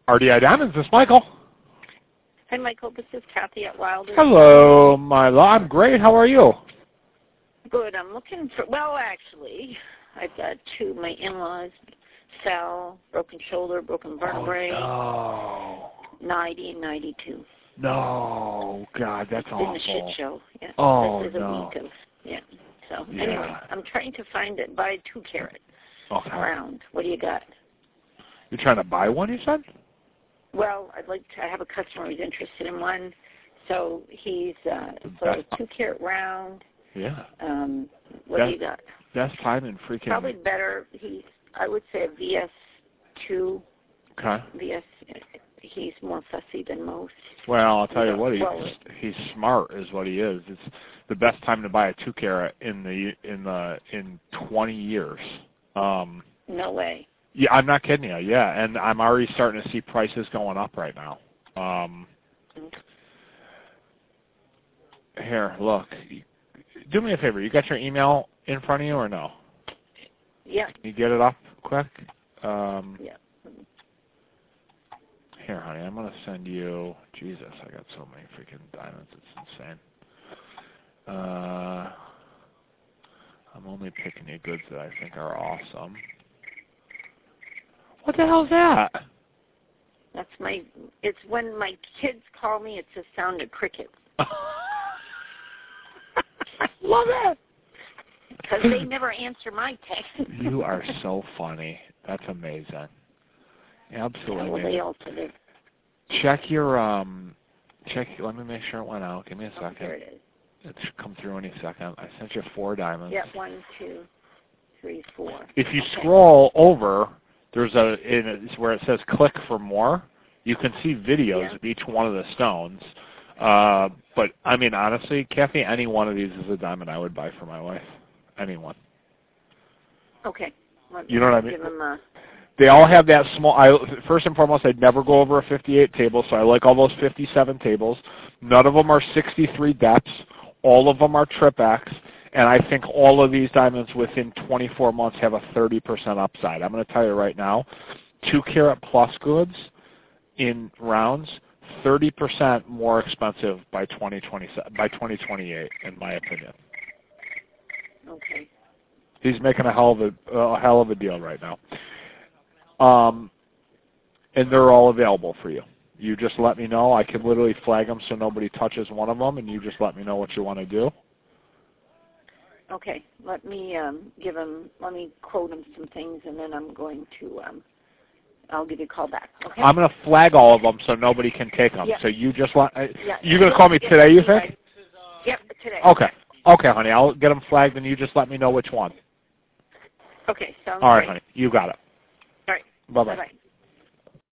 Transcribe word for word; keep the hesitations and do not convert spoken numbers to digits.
R D I Diamonds, this is Michael. Hi, Michael. This is Kathy at Wilder. Hello, my love. I'm great. How are you? Good. I'm looking for, well, actually, I've got two. My in-laws fell, broken shoulder, broken vertebrae. Oh, no. ninety and ninety-two. No. God, that's it's awful. It's been a shit show. Yeah. Oh, This is no. a week of, yeah. So, Yeah. anyway, I'm trying to find it. Buy two carat Okay. round. What do you got? You're trying to buy one, you said? Well, I'd like to I have a customer who's interested in one. So he's uh, so Best- a two carat round. Yeah. Um, what That- do you got? Best time in freaking... Probably better. He's I would say a V S two. Okay. V S. He's more fussy than most. Well, I'll tell Yeah, you what, he's, well, he's smart is what he is. It's the best time to buy a two carat in the in the in twenty years. Um, no way. yeah, I'm not kidding you. Yeah, and I'm already starting to see prices going up right now. Um, here, look. Do me a favor. You got your email in front of you or no? Yeah. Can you get it up quick? Um, yeah. Here, honey, I'm going to send you... Jesus, I got so many freaking diamonds. It's insane. Uh, I'm only picking you goods that I think are awesome. What the hell's that? That's my... It's when my kids call me, it's the sound of crickets. Love it! Because they never answer my text. You are so funny. That's amazing. Absolutely. Yeah, well, they also do. Check your, um, check, let me make sure it went out. Give me a second. Oh, there it is. It should come through any second. I sent you four diamonds. Yeah, one, two, three, four. If you okay. scroll over, there's a, in it's where it says click for more. You can see videos yeah. of each one of the stones. Uh, but, I mean, honestly, Kathy, any one of these is a diamond I would buy for my wife. Anyone. Okay. Let You know what I mean? Give them a... They all have that small, I, first and foremost, I'd never go over a fifty-eight table, so I like all those fifty-seven tables. None of them are sixty-three depths. All of them are trip X, and I think all of these diamonds within twenty-four months have a thirty percent upside. I'm going to tell you right now, two carat plus goods in rounds, thirty percent more expensive by twenty twenty, by twenty twenty-eight, in my opinion. Okay. He's making a hell of a, a hell of a deal right now. Um, and they're all available for you. You just let me know. I can literally flag them so nobody touches one of them, and you just let me know what you want to do. Okay. Let me um, give him. Let me quote him some things, and then I'm going to. Um, I'll give you a call back. Okay. I'm going to flag all of them so nobody can take them. Yeah. So you just let. Uh, yeah. You're going to call me yeah. today, you think? Yep, today. Okay. Okay, honey. I'll get them flagged, and you just let me know which one. Okay. Sounds All right, great. honey. You got it. All right. Bye-bye. Bye-bye.